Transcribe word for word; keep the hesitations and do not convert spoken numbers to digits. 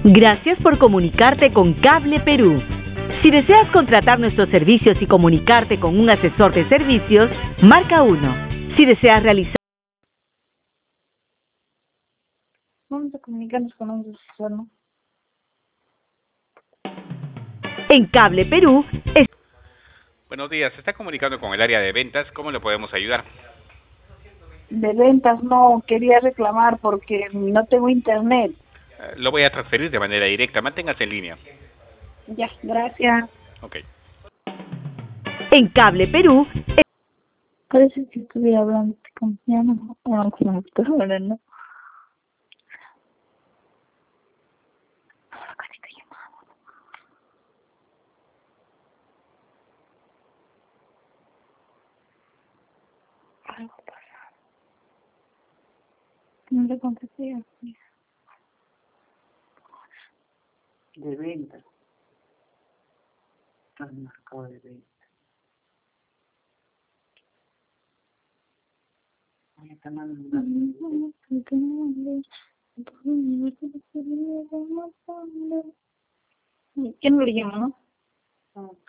Gracias por comunicarte con Cable Perú. Si deseas contratar nuestros servicios y comunicarte con un asesor de servicios, marca uno. Si deseas realizar... Vamos a comunicarnos con un asesor, ¿no? En Cable Perú... Es... Buenos días, se está comunicando con el área de ventas. ¿Cómo le podemos ayudar? De ventas no, quería reclamar porque no tengo internet. Eh, lo voy a transferir de manera directa. Manténgase en línea. Ya, gracias. Ok. En Cable Perú... Es... Parece que estuviera hablando con mi hermano. No, con la computadora, ¿no? Algo pasa. No le contesté. De venta. Al mercado de venta. Ahí está mandando. ¿Quién lo llama, no?